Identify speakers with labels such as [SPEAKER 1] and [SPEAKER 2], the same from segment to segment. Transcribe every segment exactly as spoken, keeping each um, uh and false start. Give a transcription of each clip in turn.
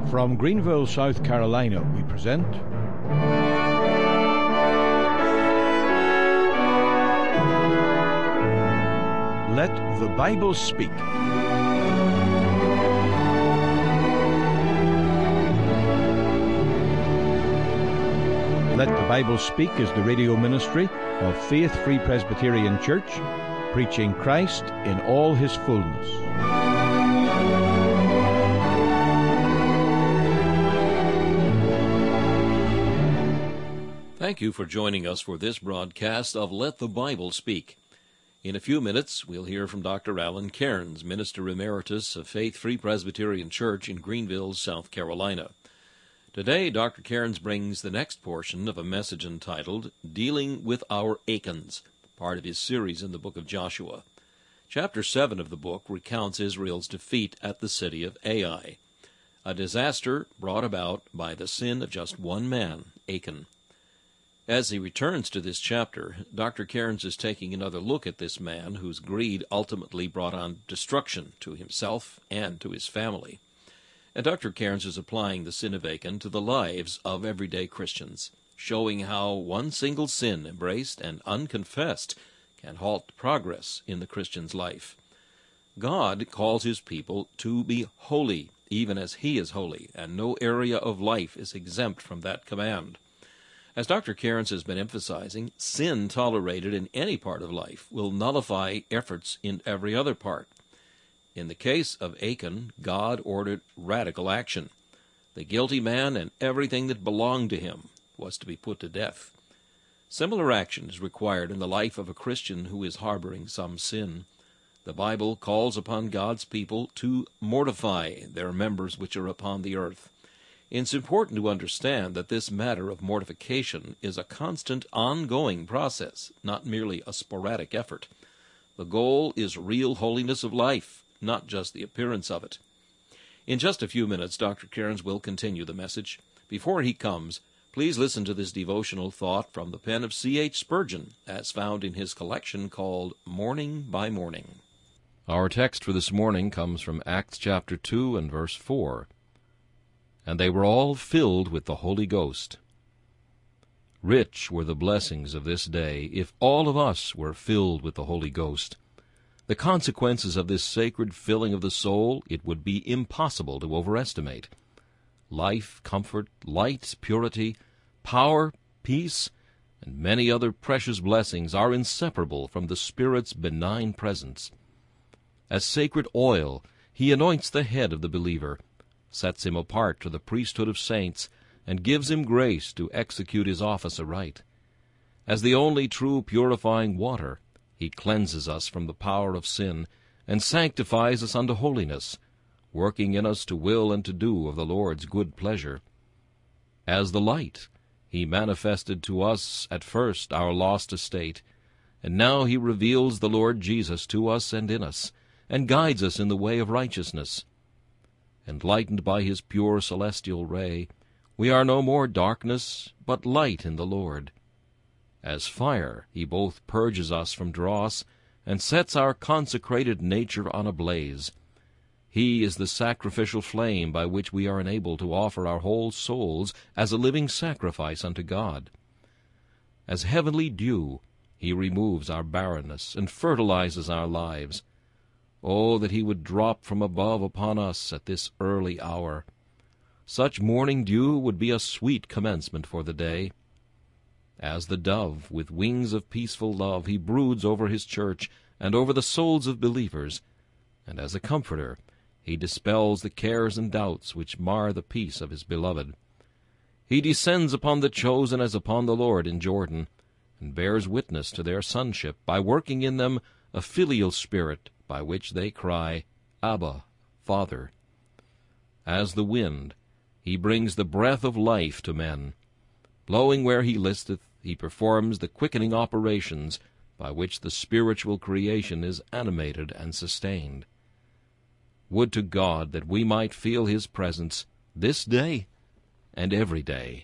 [SPEAKER 1] From Greenville, South Carolina, we present Let the Bible Speak. Let the Bible Speak is the radio ministry of Faith Free Presbyterian Church, preaching Christ in all his fullness.
[SPEAKER 2] Thank you for joining us for this broadcast of Let the Bible Speak. In a few minutes, we'll hear from Doctor Alan Cairns, Minister Emeritus of Faith Free Presbyterian Church in Greenville, South Carolina. Today, Doctor Cairns brings the next portion of a message entitled Dealing with Our Achans, part of his series in the book of Joshua. Chapter seven of the book recounts Israel's defeat at the city of Ai, a disaster brought about by the sin of just one man, Achan. As he returns to this chapter, Doctor Cairns is taking another look at this man whose greed ultimately brought on destruction to himself and to his family. And Doctor Cairns is applying the sin of Achan to the lives of everyday Christians, showing how one single sin embraced and unconfessed can halt progress in the Christian's life. God calls his people to be holy, even as he is holy, and no area of life is exempt from that command. As Doctor Cairns has been emphasizing, sin tolerated in any part of life will nullify efforts in every other part. In the case of Achan, God ordered radical action. The guilty man and everything that belonged to him was to be put to death. Similar action is required in the life of a Christian who is harboring some sin. The Bible calls upon God's people to mortify their members which are upon the earth. It's important to understand that this matter of mortification is a constant, ongoing process, not merely a sporadic effort. The goal is real holiness of life, not just the appearance of it. In just a few minutes, Doctor Cairns will continue the message. Before he comes, please listen to this devotional thought from the pen of C H Spurgeon, as found in his collection called Morning by Morning. Our text for this morning comes from Acts chapter two and verse four. And they were all filled with the Holy Ghost. Rich were the blessings of this day if all of us were filled with the Holy Ghost. The consequences of this sacred filling of the soul it would be impossible to overestimate. Life, comfort, light, purity, power, peace, and many other precious blessings are inseparable from the Spirit's benign presence. As sacred oil, he anoints the head of the believer, sets him apart to the priesthood of saints, and gives him grace to execute his office aright. As the only true purifying water, he cleanses us from the power of sin, and sanctifies us unto holiness, working in us to will and to do of the Lord's good pleasure. As the light, he manifested to us at first our lost estate, and now he reveals the Lord Jesus to us and in us, and guides us in the way of righteousness. Enlightened by his pure celestial ray, we are no more darkness, but light in the Lord. As fire, he both purges us from dross, and sets our consecrated nature on a blaze. He is the sacrificial flame by which we are enabled to offer our whole souls as a living sacrifice unto God. As heavenly dew, he removes our barrenness, and fertilizes our lives. Oh, that he would drop from above upon us at this early hour! Such morning dew would be a sweet commencement for the day. As the dove, with wings of peaceful love, he broods over his church and over the souls of believers, and as a comforter, he dispels the cares and doubts which mar the peace of his beloved. He descends upon the chosen as upon the Lord in Jordan, and bears witness to their sonship by working in them a filial spirit by which they cry, Abba, Father. As the wind, he brings the breath of life to men. Blowing where he listeth, he performs the quickening operations by which the spiritual creation is animated and sustained. Would to God that we might feel his presence this day and every day.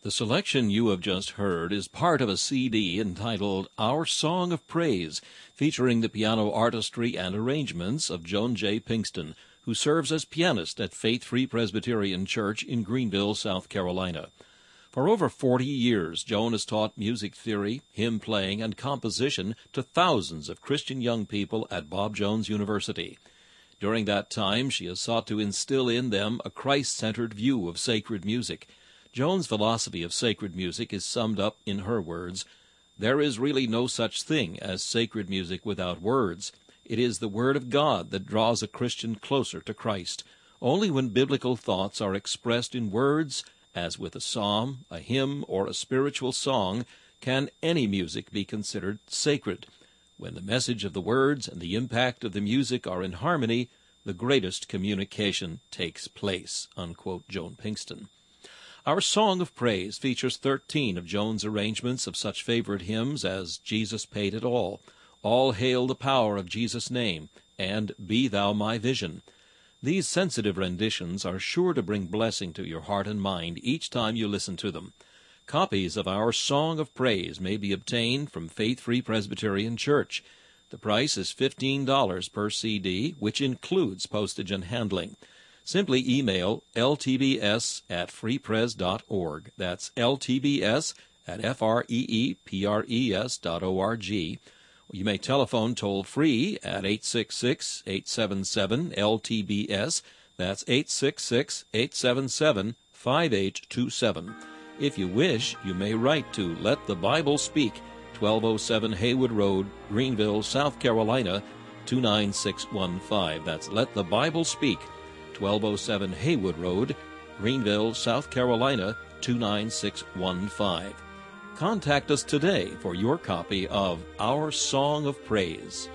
[SPEAKER 2] The selection you have just heard is part of a C D entitled Our Song of Praise, featuring the piano artistry and arrangements of Joan J. Pinkston, who serves as pianist at Faith Free Presbyterian Church in Greenville, South Carolina. For over forty years, Joan has taught music theory, hymn playing, and composition to thousands of Christian young people at Bob Jones University. During that time, she has sought to instill in them a Christ-centered view of sacred music. Joan's philosophy of sacred music is summed up in her words, "There is really no such thing as sacred music without words. It is the Word of God that draws a Christian closer to Christ. Only when biblical thoughts are expressed in words, as with a psalm, a hymn, or a spiritual song, can any music be considered sacred. When the message of the words and the impact of the music are in harmony, the greatest communication takes place," unquote, Joan Pinkston. Our Song of Praise features thirteen of Joan's arrangements of such favorite hymns as Jesus Paid It All, All Hail the Power of Jesus' Name, and Be Thou My Vision. These sensitive renditions are sure to bring blessing to your heart and mind each time you listen to them. Copies of Our Song of Praise may be obtained from Faith Free Presbyterian Church. The price is fifteen dollars per C D, which includes postage and handling. Simply email L T B S at freepres dot org. That's L T B S at F R E E P R E S dot O R G. You may telephone toll-free at eight six six, eight seven seven, L T B S. That's eight six six, eight seven seven, five eight two seven. If you wish, you may write to Let the Bible Speak, twelve oh seven Haywood Road, Greenville, South Carolina, two nine six one five. That's Let the Bible Speak, twelve oh seven Haywood Road, Greenville, South Carolina, two nine six one five. Contact us today for your copy of Our Song of Praise.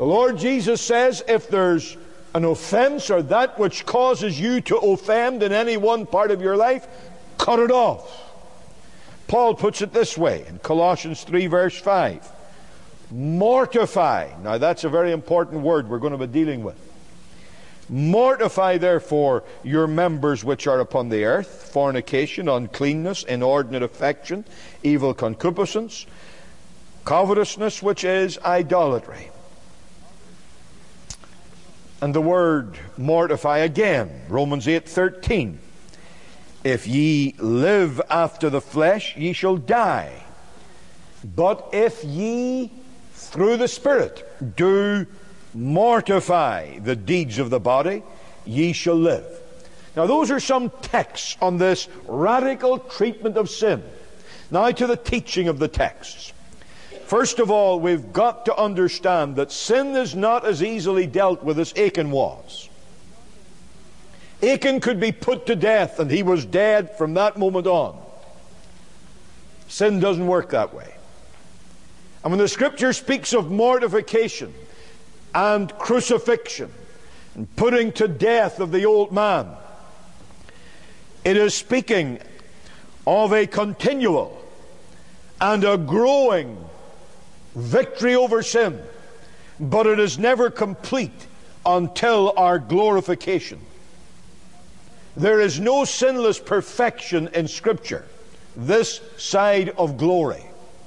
[SPEAKER 1] Lord Jesus says, if there's an offense or that which causes you to offend in any one part of your life, cut it off. Paul puts it this way in Colossians three verse five. Mortify. Now that's a very important word we're going to be dealing with. Mortify therefore your members which are upon the earth, fornication, uncleanness, inordinate affection, evil concupiscence, covetousness, which is idolatry. And the word mortify again, Romans eight thirteen. If ye live after the flesh, ye shall die. But if ye through the Spirit do mortify the deeds of the body, ye shall live. Now those are some texts on this radical treatment of sin. Now to the teaching of the texts. First of all, we've got to understand that sin is not as easily dealt with as Achan was. Achan could be put to death and he was dead from that moment on. Sin doesn't work that way. And when the Scripture speaks of mortification and crucifixion and putting to death of the old man, it is speaking of a continual and a growing victory over sin, but it is never complete until our glorification. There is no sinless perfection in Scripture this side of glory.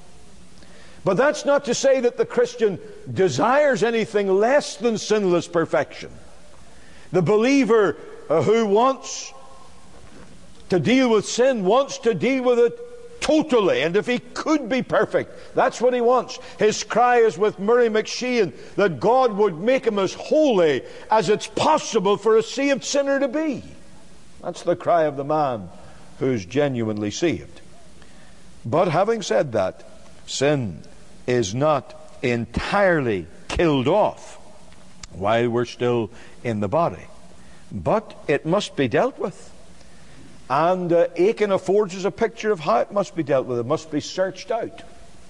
[SPEAKER 1] But that's not to say that the Christian desires anything less than sinless perfection. The believer uh, who wants to deal with sin wants to deal with it totally, and if he could be perfect, that's what he wants. His cry is with Murray McShane that God would make him as holy as it's possible for a saved sinner to be. That's the cry of the man who's genuinely saved. But having said that, sin is not entirely killed off while we're still in the body, but it must be dealt with. And uh, Achan affords us a picture of how it must be dealt with. It must be searched out. It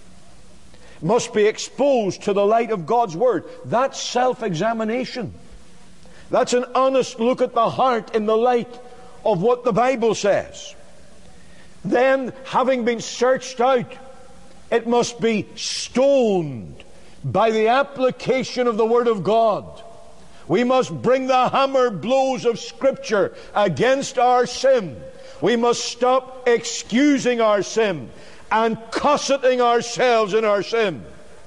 [SPEAKER 1] must be exposed to the light of God's Word. That's self-examination. That's an honest look at the heart in the light of what the Bible says. Then, having been searched out, it must be stoned by the application of the Word of God. We must bring the hammer blows of Scripture against our sin. We must stop excusing our sin and cosseting ourselves in our sin.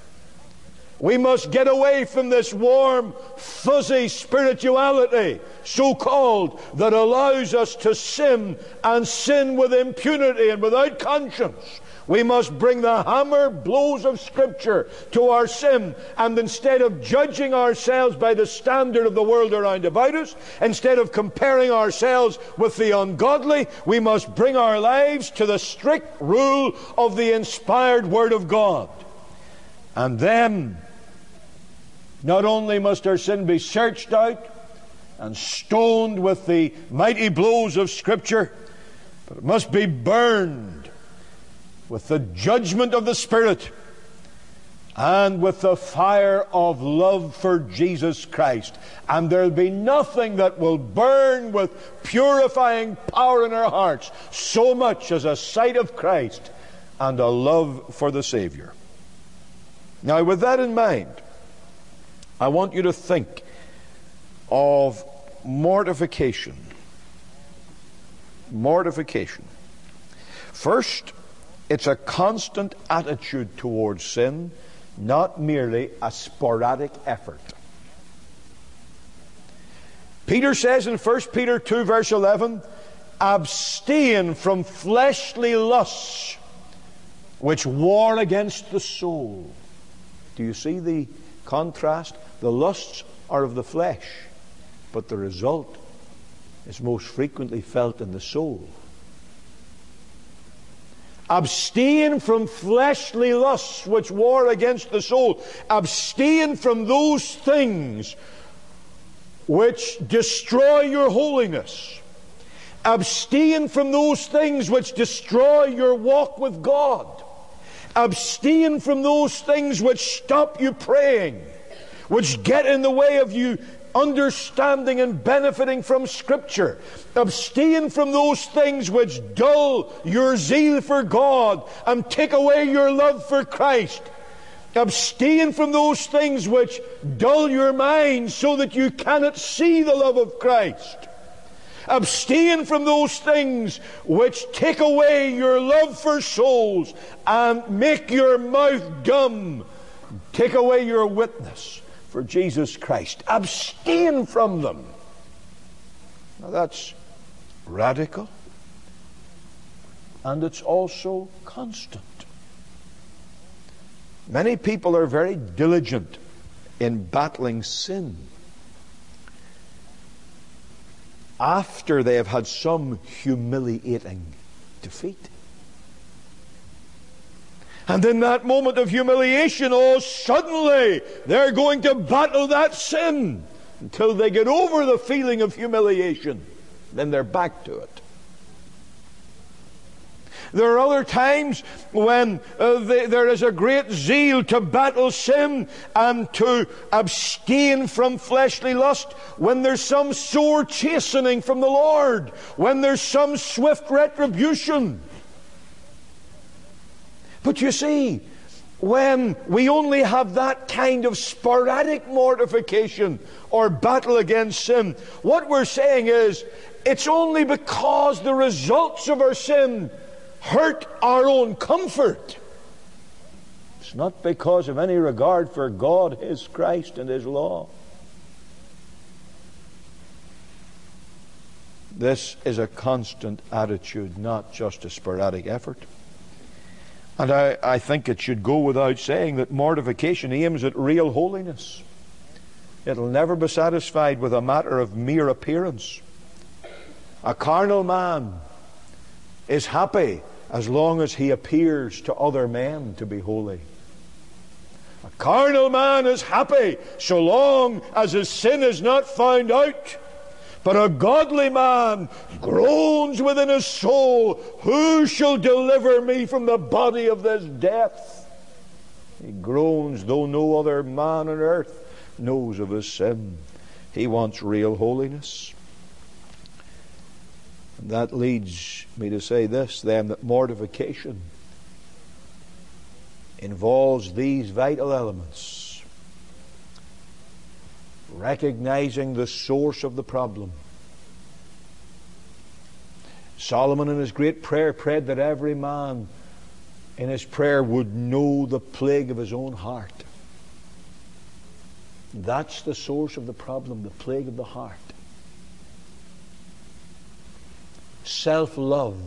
[SPEAKER 1] We must get away from this warm, fuzzy spirituality, so-called, that allows us to sin and sin with impunity and without conscience. We must bring the hammer blows of Scripture to our sin, and instead of judging ourselves by the standard of the world around about us, instead of comparing ourselves with the ungodly, we must bring our lives to the strict rule of the inspired Word of God. And then, not only must our sin be searched out and stoned with the mighty blows of Scripture, but it must be burned with the judgment of the Spirit and with the fire of love for Jesus Christ. And there'll be nothing that will burn with purifying power in our hearts so much as a sight of Christ and a love for the Savior. Now, with that in mind, I want you to think of mortification. Mortification. First, it's a constant attitude towards sin, not merely a sporadic effort. Peter says in First Peter two verse eleven, abstain from fleshly lusts which war against the soul. Do you see the contrast? The lusts are of the flesh, but the result is most frequently felt in the soul. Abstain from fleshly lusts which war against the soul. Abstain from those things which destroy your holiness. Abstain from those things which destroy your walk with God. Abstain from those things which stop you praying, which get in the way of you understanding and benefiting from Scripture. Abstain from those things which dull your zeal for God and take away your love for Christ. Abstain from those things which dull your mind so that you cannot see the love of Christ. Abstain from those things which take away your love for souls and make your mouth dumb, take away your witness for Jesus Christ. Abstain from them. Now that's radical, and it's also constant. Many people are very diligent in battling sin after they have had some humiliating defeat. And in that moment of humiliation, oh, suddenly they're going to battle that sin until they get over the feeling of humiliation. Then they're back to it. There are other times when uh, they, there is a great zeal to battle sin and to abstain from fleshly lust, when there's some sore chastening from the Lord, when there's some swift retribution. But you see, when we only have that kind of sporadic mortification or battle against sin, what we're saying is, it's only because the results of our sin hurt our own comfort. It's not because of any regard for God, His Christ, and His law. This is a constant attitude, not just a sporadic effort. And I, I think it should go without saying that mortification aims at real holiness. It'll never be satisfied with a matter of mere appearance. A carnal man is happy as long as he appears to other men to be holy. A carnal man is happy so long as his sin is not found out. But a godly man groans within his soul, who shall deliver me from the body of this death? He groans though no other man on earth knows of his sin. He wants real holiness. And that leads me to say this then, that mortification involves these vital elements. Recognizing the source of the problem. Solomon in his great prayer prayed that every man in his prayer would know the plague of his own heart. That's the source of the problem, the plague of the heart. Self-love,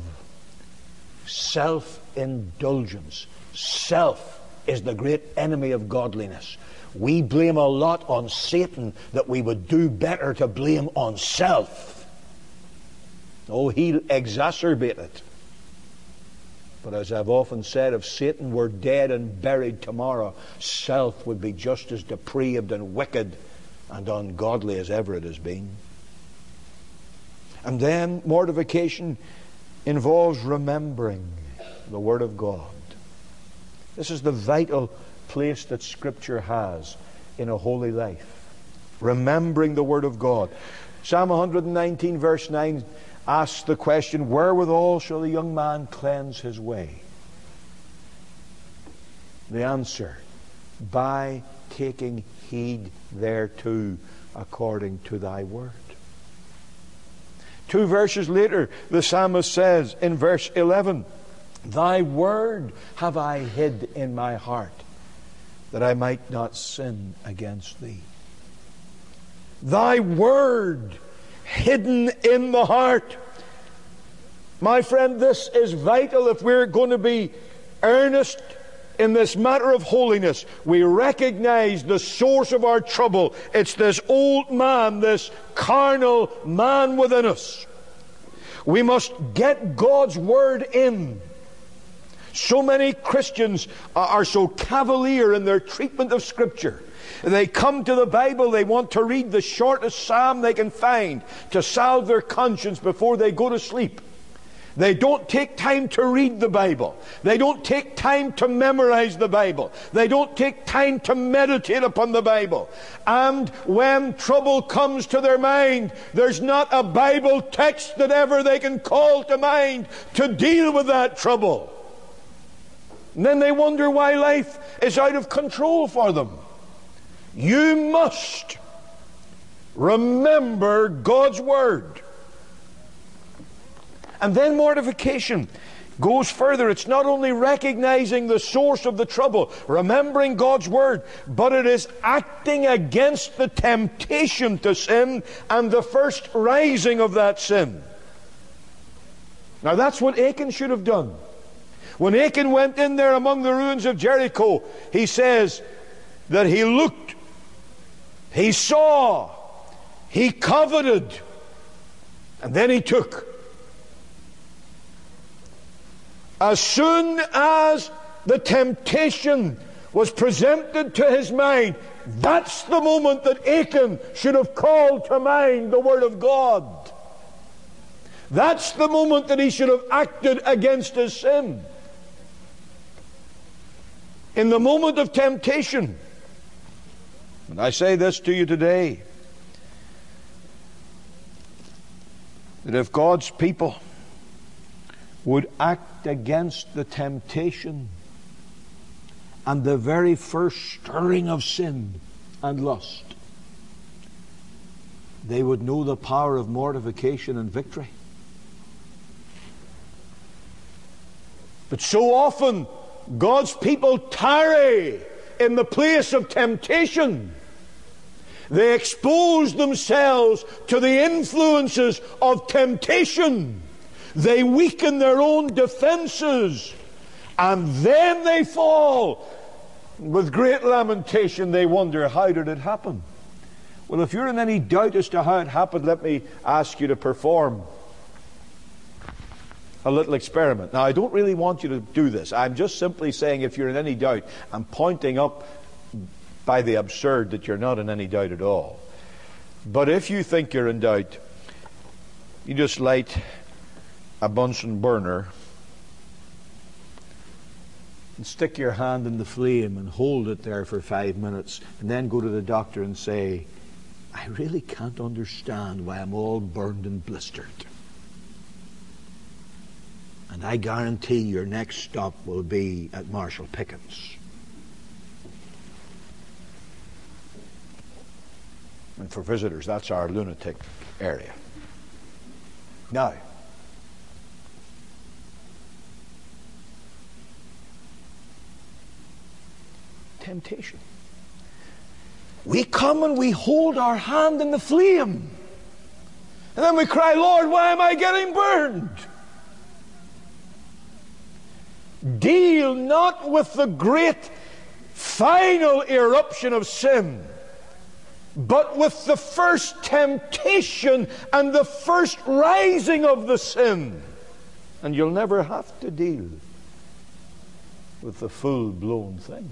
[SPEAKER 1] self-indulgence. Self is the great enemy of godliness. We blame a lot on Satan that we would do better to blame on self. Oh, he'll exacerbate it. But as I've often said, if Satan were dead and buried tomorrow, self would be just as depraved and wicked and ungodly as ever it has been. And then mortification involves remembering the Word of God. This is the vital place that Scripture has in a holy life. Remembering the Word of God. Psalm one nineteen verse nine asks the question, wherewithal shall a young man cleanse his way? The answer, by taking heed thereto according to thy word. Two verses later, the psalmist says in verse eleven, thy word have I hid in my heart, that I might not sin against thee. Thy word hidden in the heart. My friend, this is vital if we're going to be earnest in this matter of holiness. We recognize the source of our trouble. It's this old man, this carnal man within us. We must get God's word in. So many Christians are so cavalier in their treatment of Scripture. They come to the Bible, they want to read the shortest psalm they can find to salve their conscience before they go to sleep. They don't take time to read the Bible. They don't take time to memorize the Bible. They don't take time to meditate upon the Bible. And when trouble comes to their mind, there's not a Bible text that ever they can call to mind to deal with that trouble. And then they wonder why life is out of control for them. You must remember God's Word. And then mortification goes further. It's not only recognizing the source of the trouble, remembering God's Word, but it is acting against the temptation to sin and the first rising of that sin. Now that's what Achan should have done. When Achan went in there among the ruins of Jericho, he says that he looked, he saw, he coveted, and then he took. As soon as the temptation was presented to his mind, that's the moment that Achan should have called to mind the Word of God. That's the moment that he should have acted against his sin. In the moment of temptation, and I say this to you today, that if God's people would act against the temptation and the very first stirring of sin and lust, they would know the power of mortification and victory. But so often God's people tarry in the place of temptation. They expose themselves to the influences of temptation. They weaken their own defenses, and then they fall. With great lamentation, they wonder, how did it happen? Well, if you're in any doubt as to how it happened, let me ask you to perform a little experiment. Now, I don't really want you to do this. I'm just simply saying, if you're in any doubt, I'm pointing up by the absurd that you're not in any doubt at all. But if you think you're in doubt, you just light a Bunsen burner and stick your hand in the flame and hold it there for five minutes and then go to the doctor and say, I really can't understand why I'm all burned and blistered. And I guarantee your next stop will be at Marshall Pickens. And for visitors, that's our lunatic area. Now, temptation. We come and we hold our hand in the flame. And then we cry, Lord, why am I getting burned? Deal not with the great final eruption of sin, but with the first temptation and the first rising of the sin. And you'll never have to deal with the full-blown thing.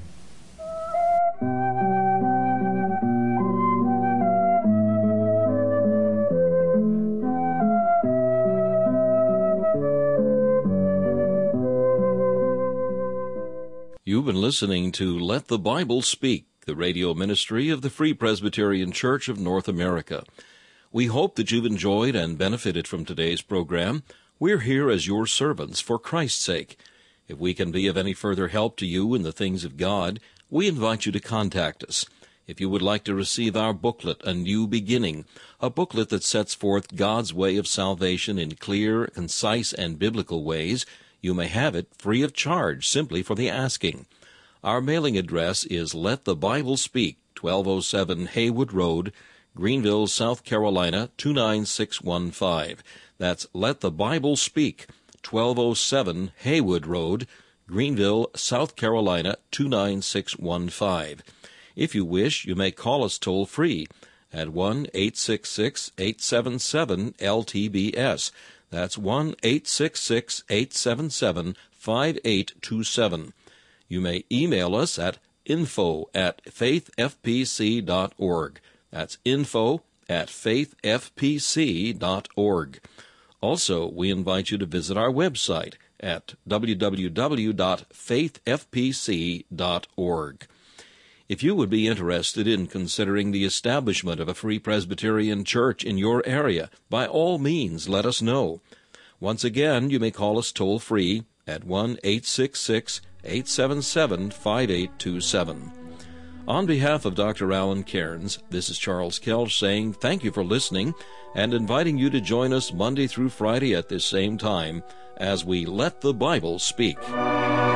[SPEAKER 2] You've been listening to Let the Bible Speak, the radio ministry of the Free Presbyterian Church of North America. We hope that you've enjoyed and benefited from today's program. We're here as your servants for Christ's sake. If we can be of any further help to you in the things of God, we invite you to contact us. If you would like to receive our booklet, A New Beginning, a booklet that sets forth God's way of salvation in clear, concise, and biblical ways, you may have it free of charge simply for the asking. Our mailing address is Let the Bible Speak, twelve oh seven Haywood Road, Greenville, South Carolina, two nine six one five. That's Let the Bible Speak, twelve oh seven Haywood Road, Greenville, South Carolina, two nine six one five. If you wish, you may call us toll-free at one eight six six, eight seven seven, L T B S. That's one eight six six, eight seven seven, five eight two seven. You may email us at info at faith f p c dot org. That's info at faith f p c dot org. Also, we invite you to visit our website at w w w dot faith f p c dot org. If you would be interested in considering the establishment of a Free Presbyterian Church in your area, by all means let us know. Once again, you may call us toll-free at one eight six six, eight seven seven, five eight two seven. On behalf of Doctor Alan Cairns, this is Charles Kelch saying thank you for listening and inviting you to join us Monday through Friday at this same time as we Let the Bible Speak.